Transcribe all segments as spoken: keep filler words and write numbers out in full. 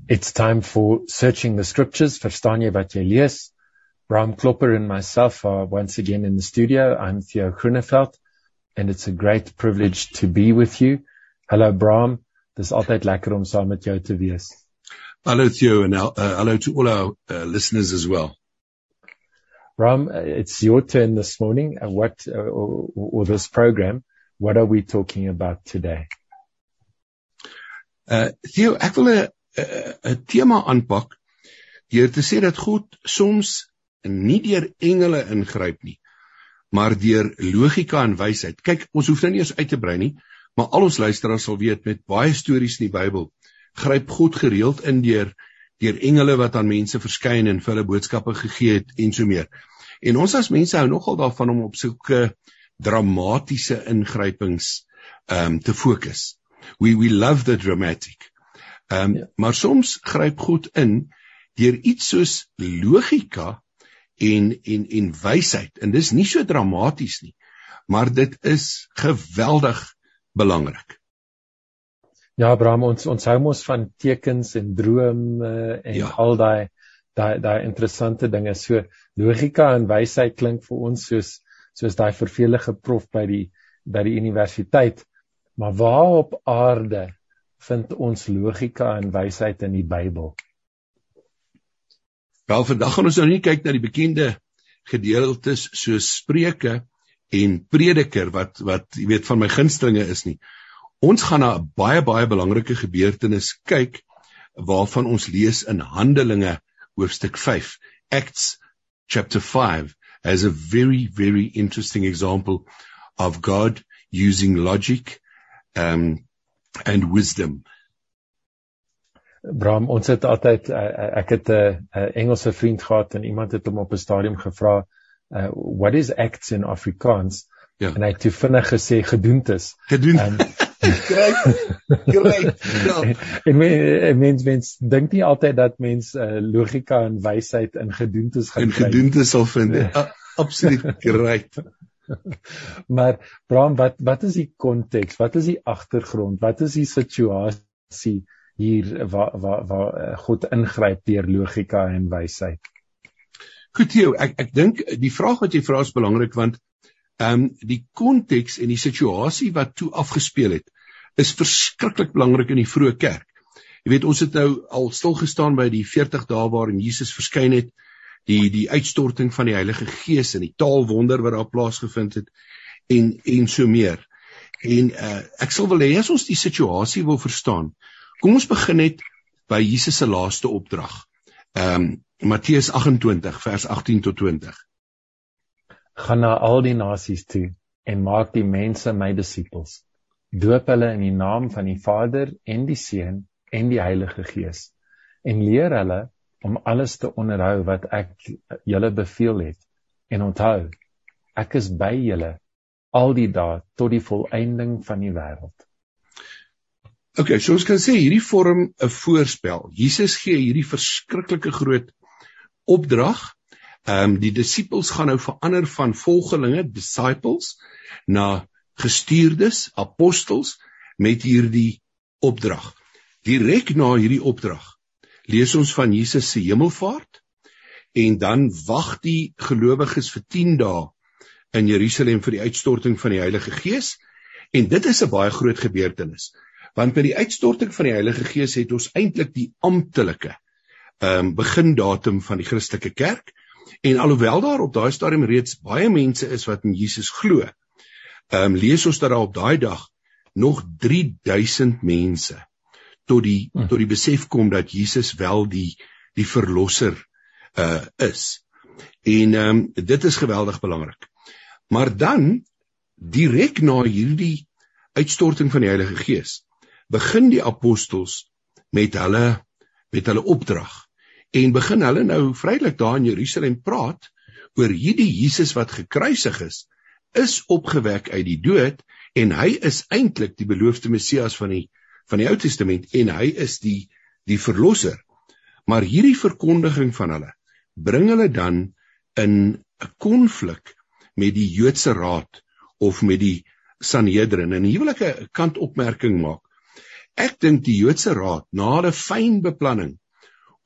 It's time for Searching the Scriptures. Verstaan jy wat jy lees? Bram Klopper and myself are once again in the studio. I'm Theo Groeneveld, and it's a great privilege to be with you. Hello Bram, dis altyd lekker om saam met jou te wees. Hello Theo, and uh, hello to all our uh, listeners as well. Bram, it's your turn this morning. Uh, what, uh, or, or this program, what are we talking about today? Uh, Theo, ek wil 'n 'n tema aanpak deur te sê dat God soms nie deur engele ingryp nie, maar deur logika en wysheid. Kyk, ons hoef nou nie eens uit te brei nie, maar al ons luisteraars sal weet, met baie stories in die Bybel gryp God gereeld in deur deur engele wat aan mense verskyn en vir hulle boodskappe gegee het en so meer. En ons as mense hou nogal daarvan om op sulke dramatiese ingrypings um, te fokus. We we love the dramatic. Um, ja. Maar soms gryp God in deur iets soos logika en en en wysheid, en dis nie so dramaties nie, maar dit is geweldig belangrik. Ja, Bram, ons ons hou mos van tekens en drome en ja. al daai daai daai interessante dinge. So logika en wysheid klink vir ons soos soos daai vervelige prof by die by die universiteit, maar waar op aarde vind ons logika en wysheid in die Bybel? Wel, vandag gaan ons nou nie kyk na die bekende gedeeltes soos Spreuke en Prediker, wat, wat jy weet, van my gunstelinge is nie. Ons gaan na 'n baie, baie belangrike gebeurtenis kyk, waarvan ons lees in Handelinge, hoofstuk vyf. Acts chapter five has a very, very interesting example of God using logic um, and wisdom. Bram, ons het altyd, uh, ek het 'n uh, uh, Engelse vriend gehad en iemand het hom op 'n stadium gevra, uh, what is acts in Afrikaans? Ja. En hy het toe vinnig gesê gedoentes. Gedoentes. Correct. Correct. Ja. En mens mens, mens dink nie altyd dat mens uh, logika en wysheid in gedoentes gaan in gedoentes sal vind. Ja. Absoluut correct. Maar Bram, wat wat is die konteks? Wat is die agtergrond? Wat is die situasie hier waar waar waar God ingryp deur logika en wysheid? Goed, Theo, ek ek dink die vraag wat jy vra is belangrik, want ehm um, die konteks en die situasie wat toe afgespeel het is verskriklik belangrik in die vroeë kerk. Jy weet, ons het nou al stil gestaan by die veertig dae waarin Jesus verskyn het, die die uitstorting van die Heilige Gees en die taalwonder wat daar plaasgevind het en en so meer. En uh, ek sal wil hê as ons die situasie wil verstaan, kom ons begin net by Jesus se laaste opdrag. Ehm um, Matteus agt-en-twintig vers agttien tot twintig. Gaan na al die nasies toe en maak die mense my disippels. Doop hulle in die naam van die Vader en die Seun en die Heilige Gees en leer hulle om alles te onderhou wat ek julle beveel het. En onthou, ek is by julle al die dae tot die volëinding van die wêreld. Okay, so ons kan sê hierdie vorm 'n voorspel. Jesus gee hierdie verskriklike groot opdrag. Ehm um, die disippels gaan nou verander van volgelinge, disciples, na gestuurdes, apostels, met hierdie opdrag. Direk na hierdie opdrag lees ons van Jesus se hemelvaart, en dan wag die gelowiges vir tien dae in Jerusalem vir die uitstorting van die Heilige Gees, en dit is 'n baie groot gebeurtenis, want met die uitstorting van die Heilige Gees het ons eintlik die amptelike um, begindatum van die Christelike kerk, en alhoewel daar op daai stadium reeds baie mense is wat in Jesus glo, um, lees ons dat daar op daai dag nog drie duisend mense tot die, tot die besef kom dat Jesus wel die, die verlosser uh, is. En um, dit is geweldig belangrik. Maar dan, direk na hierdie uitstorting van die Heilige Gees, begin die apostels met hulle, met hulle opdrag, en begin hulle nou vrylik daar in Jerusalem praat oor hierdie Jesus wat gekruisig is, is opgewek uit die dood, en hy is eintlik die beloofde Messias van die van die Ou Testament, en hy is die die verlosser. Maar hierdie verkondiging van hulle bring hulle dan in 'n konflik met die Joodse Raad of met die Sanhedrin. En hier wil ek 'n kantopmerking maak. Ek dink die Joodse Raad, na hulle fyn beplanning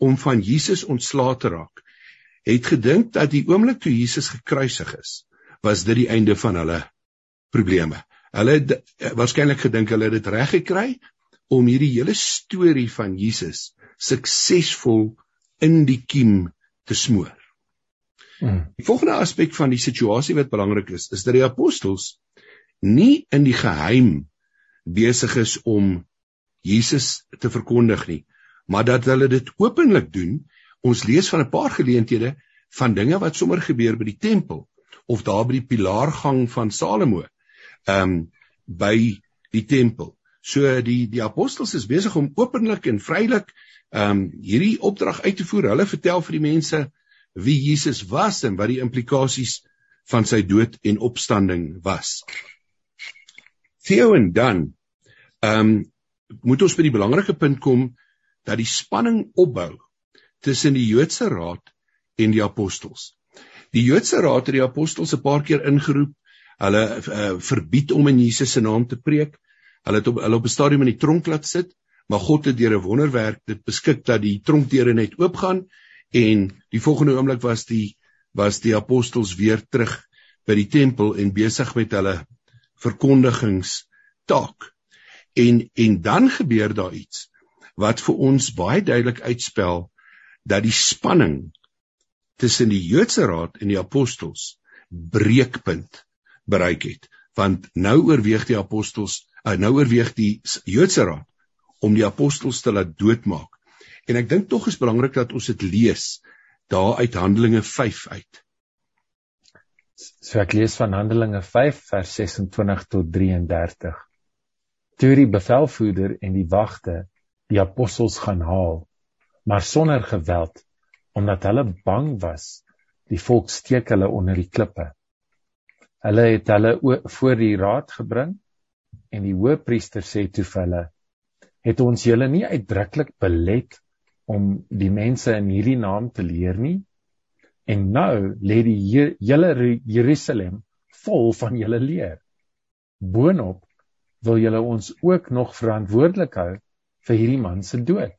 om van Jesus ontslae te raak, het gedink dat die oomblik toe Jesus gekruisig is, was dit die einde van hulle probleme. Hulle het waarskynlik gedink hulle het dit reg gekry om hierdie hele storie van Jesus suksesvol in die kiem te smoor. Hmm. Die volgende aspek van die situasie wat belangrik is, is dat die apostels nie in die geheim besig is om Jesus te verkondig nie, maar dat hulle dit openlik doen. Ons lees van 'n paar geleenthede van dinge wat sommer gebeur by die tempel, of daar by die pilaargang van Salomo, um, by die tempel. So die, die apostels is besig om openlik en vrylik um, hierdie opdrag uit te voer. Hulle vertel vir die mense wie Jesus was en wat die implikasies van sy dood en opstanding was. Theo en dan um, moet ons by die belangrike punt kom dat die spanning opbou tussen die Joodse Raad en die apostels. Die Joodse Raad het die apostels 'n paar keer ingeroep. Hulle uh, verbied om in Jesus se naam te preek. Hulle het op, hulle op 'n stadium in die tronk laat sit, maar God het deur 'n wonderwerk dit beskik dat die tronkdeure net oopgaan en die volgende oomblik was die was die apostels weer terug by die tempel en besig met hulle verkondigingstaak. En en dan gebeur daar iets wat vir ons baie duidelik uitspel dat die spanning tussen die Joodse Raad en die apostels breekpunt bereik het, want nou oorweeg die apostels, uh, nou oorweeg die Joodse Raad om die apostels te laat doodmaak. En ek dink tog is belangrik dat ons dit lees daar uit Handelinge vyf uit. So ek lees van Handelinge vyf vers sesentwintig tot drieëndertig. Toe die bevelvoerder en die wagte die apostels gaan haal, maar sonder geweld, omdat hulle bang was, die volk steek hulle onder die klippe. Hulle het hulle voor die raad gebring, en die hoëpriester sê toe vir hulle, het ons julle nie uitdruklik belet om die mense in hierdie naam te leer nie? En nou lê die hele Jerusalem vol van julle leer. Boonop wil julle ons ook nog verantwoordelik hou vir hierdie man se dood.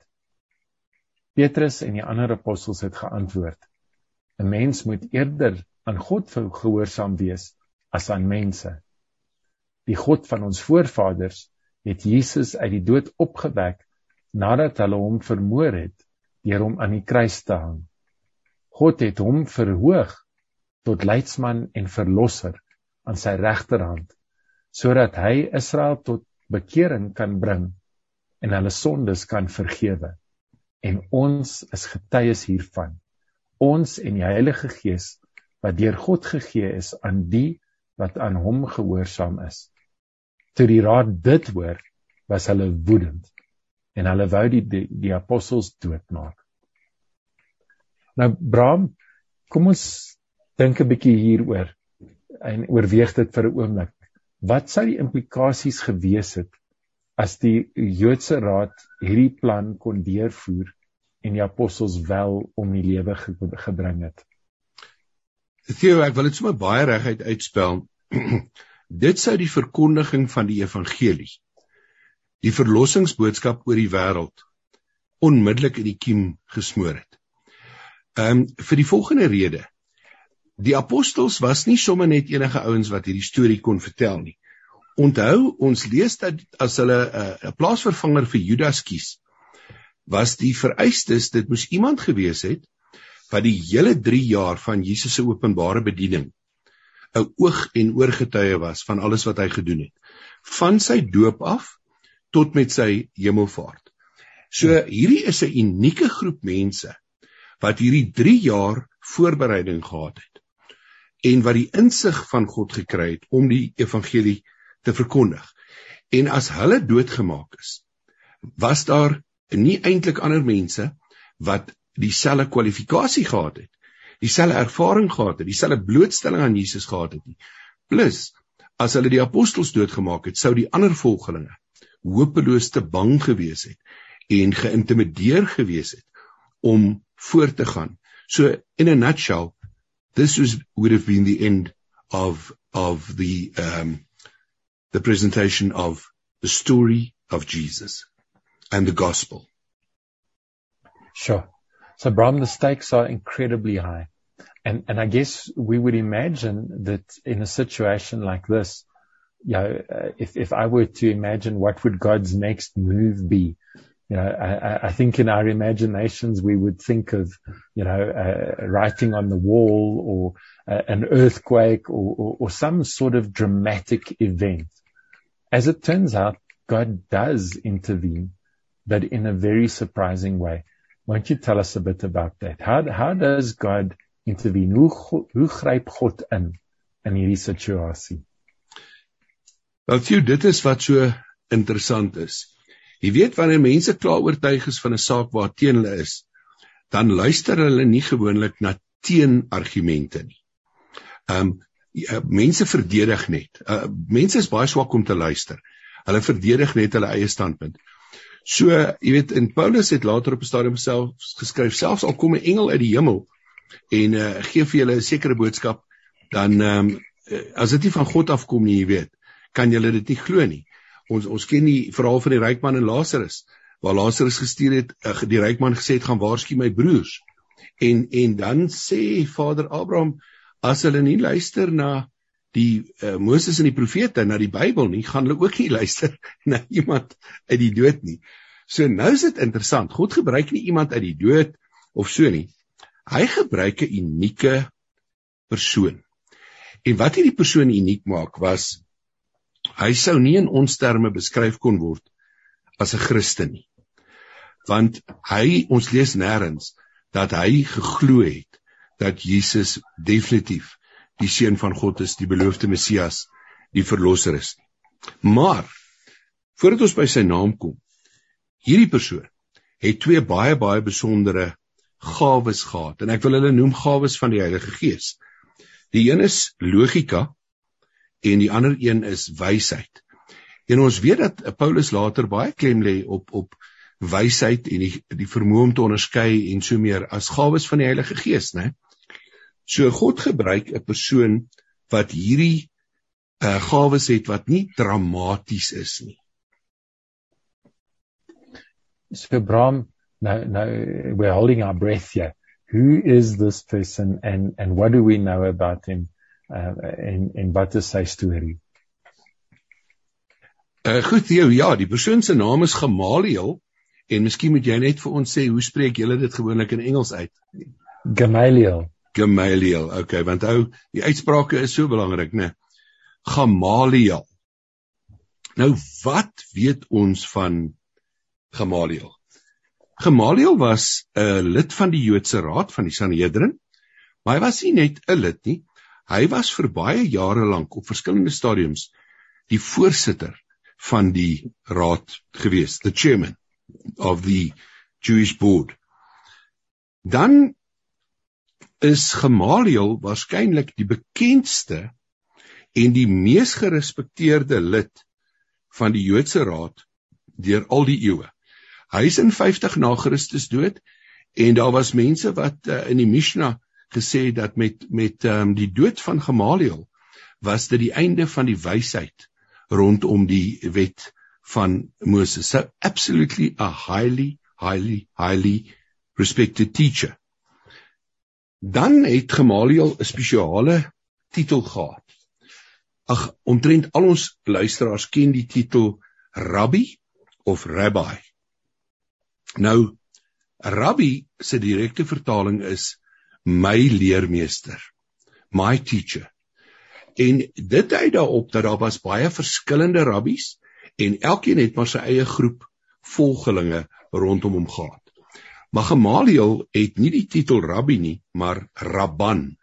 Petrus en die ander apostels het geantwoord, 'n mens moet eerder aan God gehoorsaam wees as aan mense. Die God van ons voorvaders het Jesus uit die dood opgewek nadat hulle hom vermoor het deur hom aan die kruis te hang. God het hom verhoog tot leidsman en verlosser aan sy regterhand, sodat hy Israel tot bekering kan bring en hulle sondes kan vergewe. En ons is getuies hiervan, ons en die Heilige Gees, wat deur God gegee is aan die wat aan hom gehoorsaam is. Toe die raad dit hoor, was hulle woedend, en hulle wou die, die, die apostels doodmaak. Nou, Bram, kom ons dink 'n bietjie hieroor, en oorweeg dit vir 'n oomblik. Wat sou die implikasies gewees het, as die Joodse Raad hierdie plan kon deurvoer, en die apostels wel om die lewe ge gebring het? Theo, ek wil dit sommer baie reguit uitspel. Dit sou die verkondiging van die evangelie, die verlossingsboodskap oor die wêreld, onmiddellik in die kiem gesmoor het. Um, vir die volgende rede, die apostels was nie sommer net enige ouens wat hierdie storie kon vertel nie. Onthou, ons lees dat as hulle 'n uh, plaasvervanger vir Judas kies, was die vereistes, dit moes iemand gewees het, wat die hele drie jaar van Jesus se openbare bediening 'n oog en oorgetuie was van alles wat hy gedoen het, van sy doop af tot met sy hemelvaart. So hierdie is 'n unieke groep mense wat hierdie drie jaar voorbereiding gehad het en wat die insig van God gekry het om die evangelie te verkondig. En as hulle doodgemaak is, was daar nie eintlik ander mense wat dieselfde kwalifikasie gehad het, dieselfde ervaring gehad het, dieselfde blootstelling aan Jesus gehad het nie. Plus, as hulle die apostels doodgemaak het, sou die ander volgelinge hopeloos te bang gewees het en geïntimideer gewees het om voort te gaan. So, in a nutshell, this was, would have been the end of, of the, um, the presentation of the story of Jesus and the gospel. Sure. So, Bram, the stakes are incredibly high. And, and I guess we would imagine that in a situation like this, you know, uh, if, if I were to imagine what would God's next move be, you know, I, I think in our imaginations we would think of, you know, uh, writing on the wall or uh, an earthquake or, or, or some sort of dramatic event. As it turns out, God does intervene, but in a very surprising way. Won't you tell us a bit about that? How, how does God intervene? Hoe, hoe gryp God in, in hierdie situasie? Wel, Theo, dit is wat so interessant is. Jy weet, wanneer mense klaar oortuig is van 'n saak waar teen hulle is, dan luister hulle nie gewoonlik na teenargumente nie. Um, ja, mense verdedig net. Uh, mense is baie swak om te luister. Hulle verdedig net hulle eie standpunt. So, jy weet, en Paulus het later op 'n stadium self geskryf, selfs al kom 'n engel uit die hemel en uh, gee vir julle 'n sekere boodskap, dan um, as dit nie van God afkom nie, jy weet, kan julle dit nie glo nie. Ons ons ken die verhaal van die ryk man en Lazarus, waar Lazarus gestuur het, uh, die ryk man gesê het, gaan waarsku my broers. En en dan sê Vader Abraham, as hulle nie luister na die uh, Moses en die profete, na die Bybel nie, gaan hulle ook nie luister na iemand uit die dood nie. So nou is dit interessant, God gebruik nie iemand uit die dood of so nie. Hy gebruik 'n unieke persoon. En wat hierdie persoon uniek maak was, hy sou nie in ons terme beskryf kon word as 'n Christen nie. Want hy, ons lees nêrens, dat hy geglo het, dat Jesus definitief die seun van God is, die beloofde Messias, die verlosser is. Maar, voordat ons by sy naam kom, hierdie persoon het twee baie, baie besondere gawes gehad, en ek wil hulle noem gawes van die Heilige Gees. Die een is logika, en die ander een is wysheid. En ons weet dat Paulus later baie klem lê op, op wysheid en die, die vermoë om te onderskei en so meer as gawes van die Heilige Gees, né? So God gebruik 'n persoon wat hierdie uh, gawes het wat nie dramaties is nie. So Bram, now, now we're holding our breath here. Who is this person and, and what do we know about him uh, en, en wat is sy storie? Uh, goed, Theo, ja, die persoon se naam is Gamaliel en miskien moet jy net vir ons sê, hoe spreek julle dit gewoonlik in Engels uit? Gamaliel. Gamaliel, okay, want ou, die uitsprake is so belangrik, né? Gamaliel. Nou, wat weet ons van Gamaliel? Gamaliel was 'n uh, lid van die Joodse Raad van die Sanhedrin, maar hy was nie net 'n lid nie, hy was vir baie jare lank op verskillende stadiums die voorsitter van die raad gewees, the chairman of the Jewish board. Dan is Gamaliel waarskynlik die bekendste en die mees gerespekteerde lid van die Joodse Raad deur al die eeue. Hy is in vyftig na Christus dood en daar was mense wat uh, in die Mishnah gesê dat met met um, die dood van Gamaliel was dit die einde van die wysheid rondom die wet van Moses. So absolutely a highly, highly, highly respected teacher. Dan het Gamaliel 'n spesiale titel gehad. Ag, omtrent al ons luisteraars ken die titel Rabbi of Rabbi. Nou, Rabbi se direkte vertaling is my leermeester, my teacher. En dit dui daarop dat daar was baie verskillende rabbies en elkeen het maar sy eie groep volgelinge rondom hom gehad. Maar Gamaliel het nie die titel Rabbi nie, maar Rabban.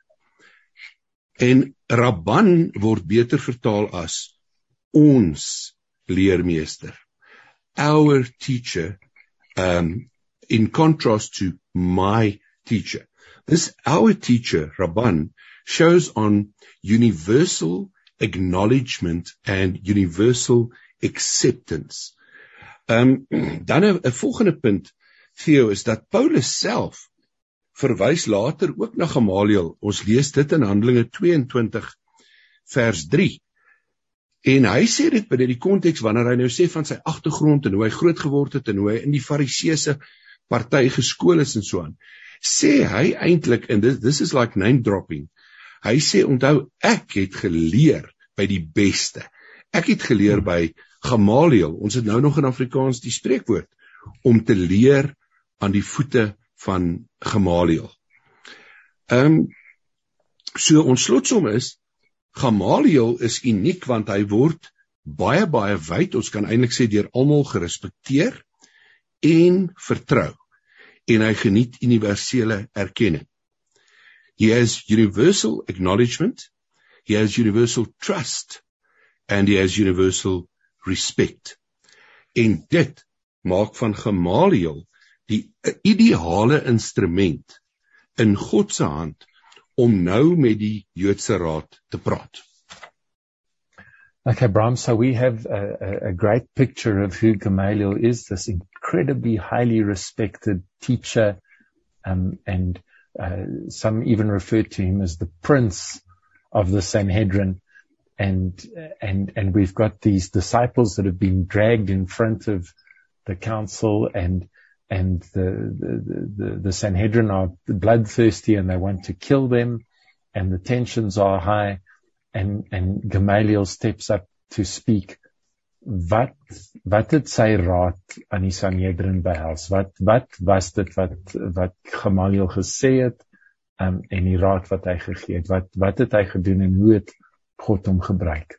En Rabban word beter vertaal as ons leermeester. Our teacher, um, in contrast to my teacher. This, our teacher, Rabban, shows on universal acknowledgement and universal acceptance. Um, dan 'n volgende punt, Theo, is dat Paulus self verwys later ook na Gamaliel. Ons lees dit in Handelinge tweeëntwintig vers drie. En hy sê dit binne die konteks wanneer hy nou sê van sy agtergrond en hoe hy groot geword het en hoe hy in die Fariseëse party geskool is en so aan. sê hy eintlik, en this, this is like name dropping, hy sê, onthou, ek het geleer by die beste. Ek het geleer by Gamaliel, ons het nou nog in Afrikaans die spreekwoord, om te leer aan die voete van Gamaliel. Um, so ons slotsom is, Gamaliel is uniek, want hy word baie, baie wyd, ons kan eintlik sê deur almal gerespekteer en vertrou, en hy geniet universele erkenning. He has universal acknowledgement, he has universal trust, and he has universal respect. En dit maak van Gamaliel die ideale instrument in God se hand om nou met die Joodse Raad te praat. Okay, Bram, so we have a, a, a great picture of who Gamaliel is, this incredibly highly respected teacher, um, and uh, some even refer to him as the prince of the Sanhedrin. And, and, and we've got these disciples that have been dragged in front of the council, and, and the, the, the, the Sanhedrin are bloodthirsty and they want to kill them, and the tensions are high. And, and Gamaliel steps up to speak. Wat, wat het sy raad aan die Sanhedrin behels? Wat, wat was dit wat, wat Gamaliel gesê het, um, en die raad wat hy gegee het? Wat, wat het hy gedoen en hoe het God hom gebruik?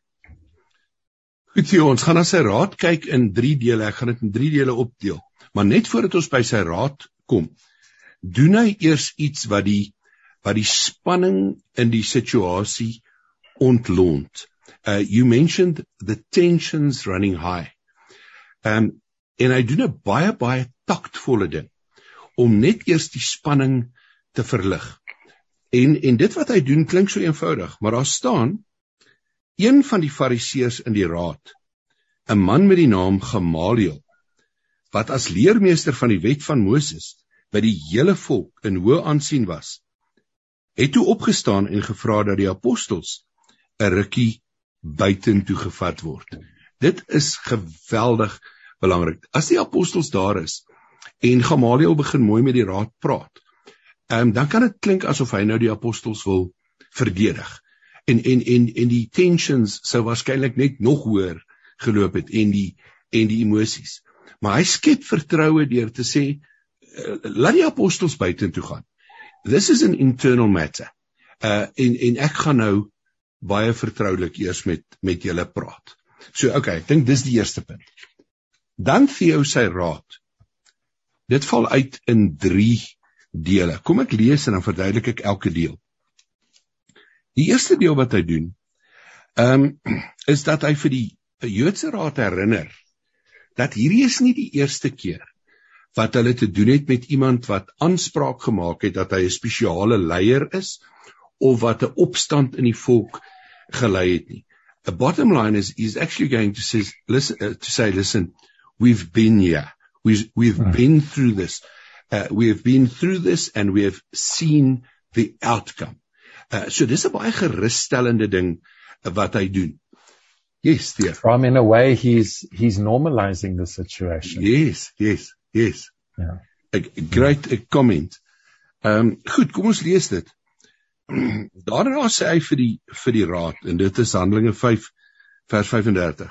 Goed, so, ons gaan na sy raad kyk in drie dele. Ek gaan dit in drie dele opdeel. Maar net voordat ons by sy raad kom, doen hy eers iets wat die, wat die spanning in die situasie ontlont. Uh, you mentioned the tensions running high. Um, en hy doen 'n baie, baie taktvolle ding, om net eers die spanning te verlig. En, en dit wat hy doen klink so eenvoudig, maar daar staan, een van die fariseërs in die raad, 'n man met die naam Gamaliel, wat as leermeester van die wet van Moses, by die hele volk in hoë aansien was, het toe opgestaan en gevra dat die apostels 'n rukkie buitentoe gevat word. Dit is geweldig belangrik. As die apostels daar is, en Gamaliel begin mooi met die raad praat, um, dan kan dit klink asof hy nou die apostels wil verdedig. En, en, en, en die tensions sou waarskynlik net nog hoër geloop het, en die, en die emosies. Maar hy skep vertroue deur te sê, uh, laat die apostels buitentoe gaan. This is an internal matter. Uh, en, en ek gaan nou baie vertroulik eers met, met julle praat. So, okay, ek dink dis die eerste punt. Dan Theo sy raad. Dit val uit in drie dele. Kom ek lees en dan verduidelik ek elke deel. Die eerste deel wat hy doen, um, is dat hy vir die Joodse Raad herinner, dat hierdie is nie die eerste keer wat hulle te doen het met iemand wat aanspraak gemaak het dat hy 'n spesiale leier is, of wat 'n opstand in die volk gelei het nie. The bottom line is, he's actually going to say, listen, uh, to say, listen, we've been here, we've, we've right. been through this, uh, we have been through this, and we have seen the outcome. Uh, so dis 'n baie gerusstellende ding uh, wat hy doen. Yes, dear. From in a way, he's he's normalizing the situation. Yes, yes, yes. Yeah. A, a great a comment. Um, goed, kom ons lees dit. Daarna sê hy vir die, vir die raad, en dit is Handelinge vyf, vers vyf-en-dertig.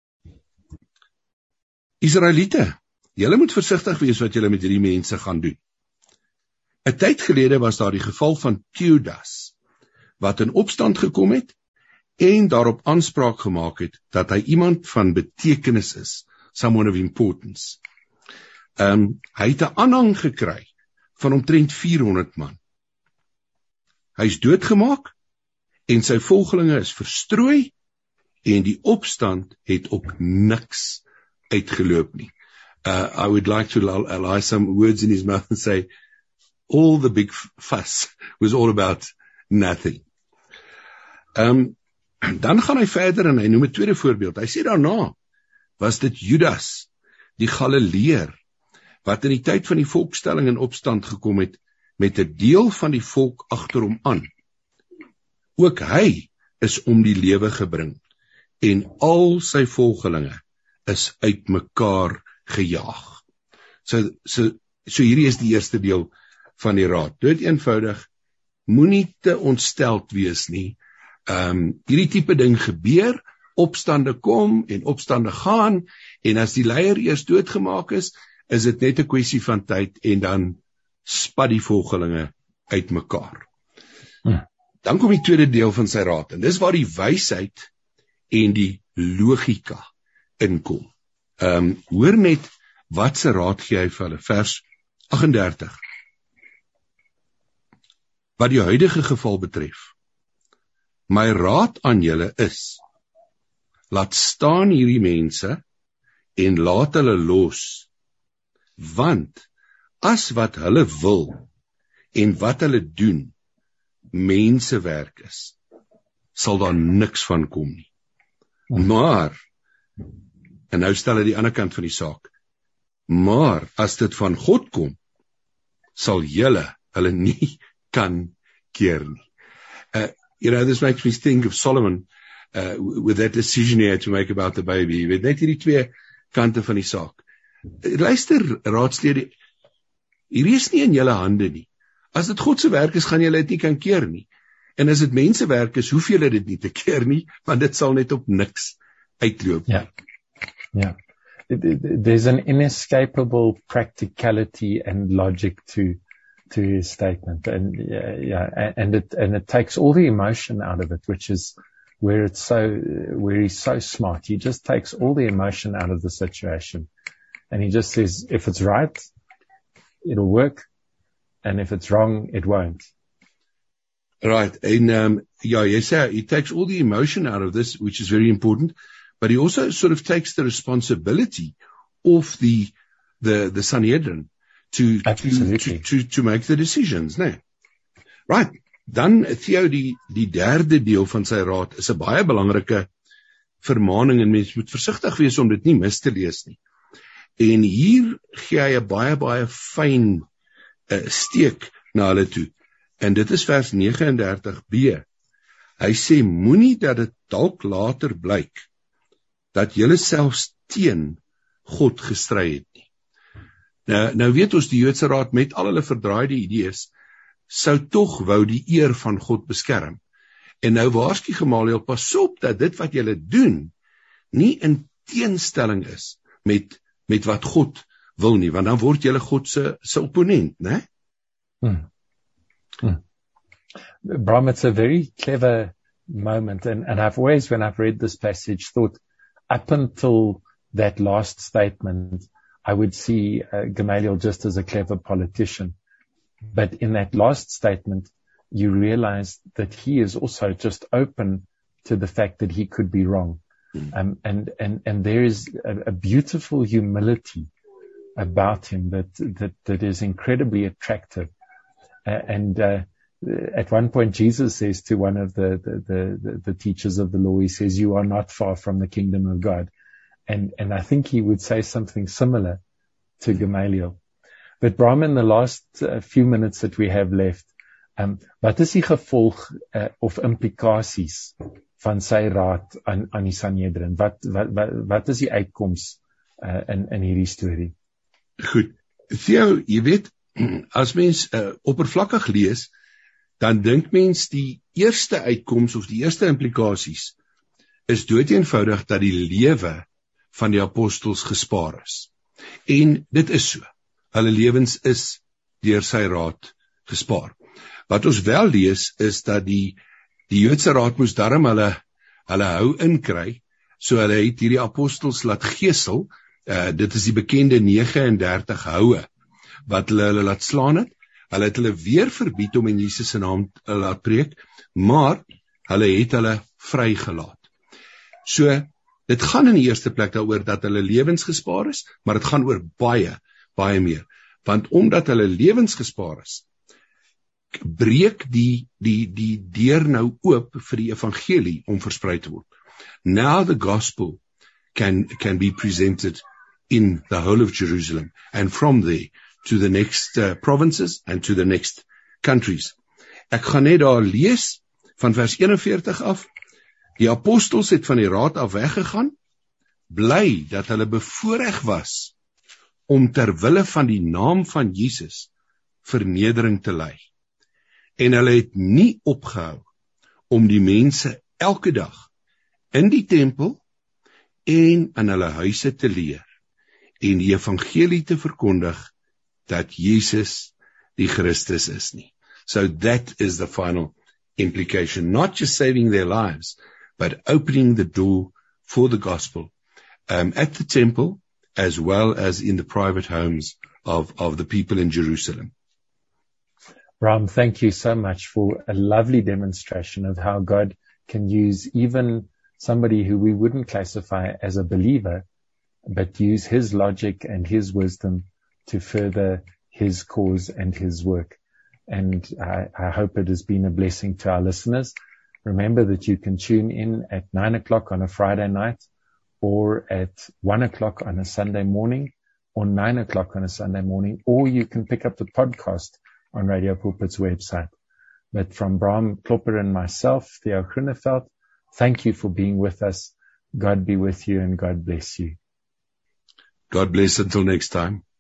Israeliete, julle moet versigtig wees wat julle met hierdie mense gaan doen. 'n Tyd gelede was daar die geval van Teudas, wat in opstand gekom het, en daarop aanspraak gemaak het, dat hy iemand van betekenis is, someone of importance. Um, hy het 'n aanhang gekry, van omtrent vierhonderd man. Hy is doodgemaak, en sy volgelinge is verstrooi, en die opstand het op niks uitgeloop nie. Uh, I would like to lie some words in his mouth and say, all the big fuss was all about nothing. Um, dan gaan hy verder en hy noem 'n tweede voorbeeld. Hy sê daarna, was dit Judas, die Galileër, wat in die tyd van die volkstelling in opstand gekom het, met 'n deel van die volk agter hom aan. Ook hy is om die lewe gebring, en al sy volgelinge is uit mekaar gejaag. So, so, so hierdie is die eerste deel van die raad. Dood eenvoudig, moenie te ontsteld wees nie. Um, hierdie tipe ding gebeur, opstande kom en opstande gaan, en as die leier eers doodgemaak is, is dit net 'n kwessie van tyd, en dan spat die volgelinge uit mekaar. Hmm. Dan kom die tweede deel van sy raad, en dis waar die wysheid en die logika inkom. Um, hoor net wat se raad gee hy vir hulle, vers agt en dertig. Wat die huidige geval betref, my raad aan julle is, laat staan hierdie mense en laat hulle los, want as wat hulle wil en wat hulle doen mensewerk is, sal daar niks van kom nie. Maar, en nou stel hy die ander kant van die saak, maar as dit van God kom, sal julle hulle nie kan keer nie. Uh, you know, this makes me think of Solomon uh, with that decision he had to make about the baby. Jy weet net hierdie twee kante van die saak. Luister, raadslede, hierdie is nie in julle hande nie. As dit God se werk is, gaan julle dit nie kan keer nie. En as dit mense werk is, hoef julle dit nie te keer nie, want dit sal net op niks uitloop. Ja. Ja. There's an inescapable practicality and logic to to his statement, and yeah, yeah, and it and it takes all the emotion out of it, which is where it's so where he's so smart. He just takes all the emotion out of the situation, and he just says, if it's right, it'll work, and if it's wrong, it won't. Right, and um, yeah, yes, sir. He takes all the emotion out of this, which is very important, but he also sort of takes the responsibility of the the the Sanhedrin to to, to to to make the decisions, né? Right. Dan Theo, die die derde deel van sy raad is 'n baie belangrike vermaaning, en mens moet versigtig wees om dit nie mis te lees nie. En hier gee hy 'n baie baie fyn uh, steek na hulle toe. En dit is vers nege en dertig b. Hy sê, moenie dat dit dalk later blyk dat julle selfs teen God gestry het nie. Nou, nou weet ons, die Joodse Raad met al hulle verdraaide idees sou tog wou die eer van God beskerm. En nou waarsku Gamaliel, pas op dat dit wat julle doen nie in teenstelling is met met wat God wil nie, want dan word julle God se se opponent, né? Hmm. Hmm. Bram, it's a very clever moment, and, and I've always, when I've read this passage, thought up until that last statement, I would see uh, Gamaliel just as a clever politician. But in that last statement, you realize that he is also just open to the fact that he could be wrong. Mm. Um, and, and, and there is a, a beautiful humility about him that, that, that is incredibly attractive. Uh, and, uh, at one point, Jesus says to one of the, the, the, the teachers of the law, he says, you are not far from the kingdom of God. And, and I think he would say something similar to Gamaliel. But Bram, in the last uh, few minutes that we have left, um, wat is die gevolg uh, of implikasies van sy raad aan, aan die Sanhedrin? Wat, wat, wat, wat is die uitkoms uh, in, in hierdie storie? Goed. Theo, jy weet, as mens uh, oppervlakkig lees, dan dink mens die eerste uitkoms of die eerste implikasies is dood eenvoudig dat die lewe van die apostels gespaar is. En dit is so. Hulle lewens is deur sy raad gespaar. Wat ons wel lees is dat die die Joodse raad moes darm hulle hulle hou inkry, so hulle het hierdie apostels laat gesel. Uh, dit is die bekende nege en dertig houe wat hulle hulle laat slaan het. Hulle het hulle weer verbied om in Jesus se naam te laat preek, maar hulle het hulle vrygelaat. So, dit gaan in die eerste plek daaroor dat hulle lewens gespaar is, maar dit gaan oor baie, baie meer. Want omdat hulle lewens gespaar is, breek die, die, die deur nou oop vir die evangelie om versprei te word. Now the gospel can, can be presented in the whole of Jerusalem, and from there to the next uh, provinces and to the next countries. Ek gaan net daar lees van vers eenenveertig af. Die apostels het van die raad af weggegaan, bly dat hulle bevoorreg was om ter wille van die naam van Jesus vernedering te lei. En hulle het nie opgehou om die mense elke dag in die tempel en in hulle huise te leer en die evangelie te verkondig dat Jesus die Christus is nie. So that is the final implication, not just saving their lives, but opening the door for the gospel um, at the temple as well as in the private homes of, of the people in Jerusalem. Ram, thank you so much for a lovely demonstration of how God can use even somebody who we wouldn't classify as a believer, but use his logic and his wisdom to further his cause and his work. And I, I hope it has been a blessing to our listeners. Remember that you can tune in at nine o'clock on a Friday night, or at one o'clock on a Sunday morning, or nine o'clock on a Sunday morning, or you can pick up the podcast on Radio Pulpit's website. But from Bram Klopper and myself, Theo Groeneveld, thank you for being with us. God be with you and God bless you. God bless until next time.